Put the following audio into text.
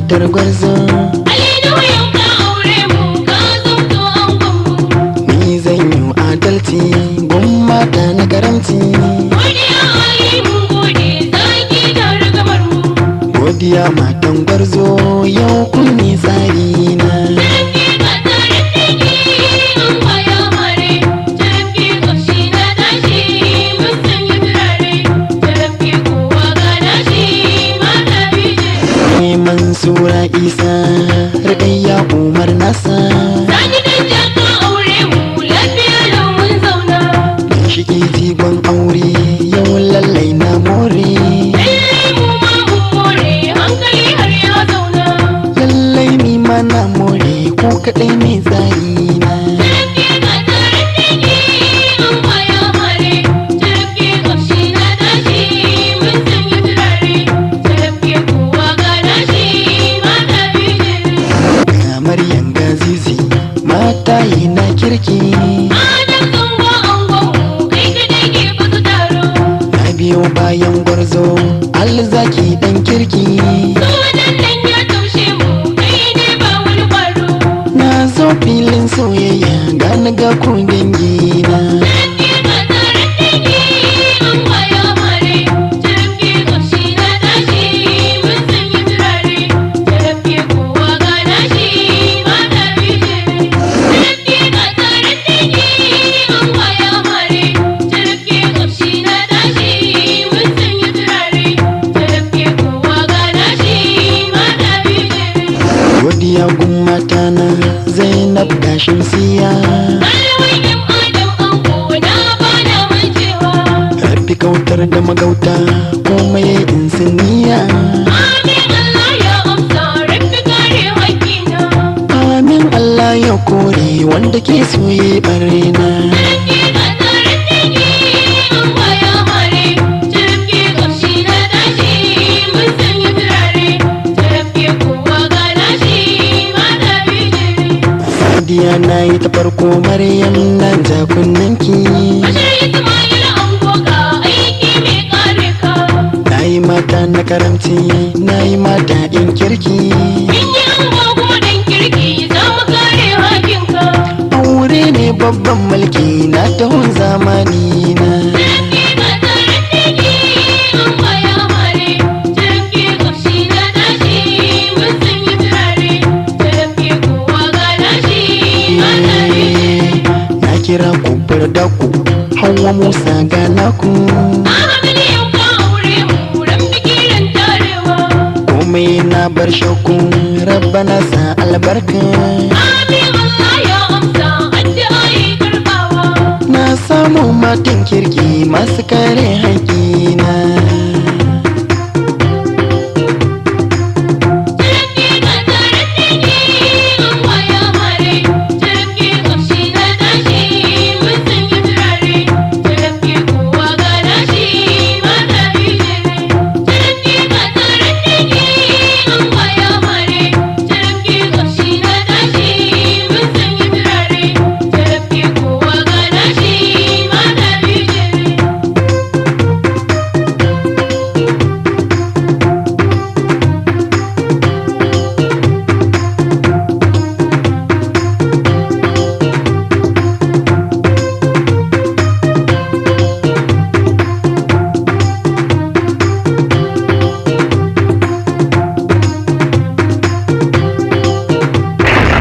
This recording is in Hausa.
matar gwarzo. Aliyu yau ka aure mu ka zamto angon mu. Ni zan yi adalci gun mata na karamci. Godiya Ali mun gode zaki da rigamar mu. Godiya matan gwarzo yau kun ne tsari na. Tarafke ka tarafke an kwaya mare. Tarafke kamshi na tashi mun sanya turare. Tarafke kowa ga nashi mata bije. Mansura Isa Rukayya Umar Nasa. Sani dan jaka aure mu lafiya lau mun zauna. Shiki jigon aure yau lallai na more. Lallai mu ma mun more hankali har ya zauna. Lallai ni ma na more ko kaɗai ne tsari na. Tarafke ka tarafke an kwaya mare. Tarafke kamshi na tashi mun sanya turare. Tarafke kowa ga nashi mata bije. Maryam Gazizi mata yi na kirki. Adam zango angon mu kai kadai ke fasa taro. Na biyo bayan gwarzo alzaki dan kirki. Sunan nan ya taushe mu kai ne ba wani kwaro. Na zo filin soyayya gani ga ku dangina. Tarafke ka tarafke an kwaya mare. Tarafke kamshi na tashi mun sanya turare. Tarafke kowa ga nashi mata bije. Tarafke ka tarafke an kwaya mare. Tarafke kamshi na tashi mun sanya turare. Tarafke kowa ga nashi mata bije. Godiya gun mata na Zainab da Shamsiya. Alwayin Adam ango na bana mancewa. Rabbi kautar da magauta komai in siniya. Amin Allah ya amsa rabbi kare haƙƙina. Amin Allah ya kore wanda ke soye barena. Tarafke ka tarafke an kwaya mare. Tarafke kamshi na tashi mun sanya turare. Tarafke kowa ga nashi mata bije. Sadiya na yi ta farko Maryam na ja kunnanki. Bashir Ismail ango ga aiki mai kare ka. Na yi mata na karamci na yi mata in kirki. In yi ango godon kirki za mu kare hakinka. Aure ne babban mulki na tahon zamani na. Tarafke ka tarafke an kwaya mare. Tarafke kamshi na tashi mun sanya turare. Tarafke kowa ga nashi mata bije. Na kira ku bardaku Hauwa Musa ga naku. Ahmadu yau ka aure mu ran bikirin tarewa. Komai na bar shakku Rabbana sa albarka. Amin Allah ya amsa addu'a yi karbawa. Na samu matan kirki masu kare haƙƙi.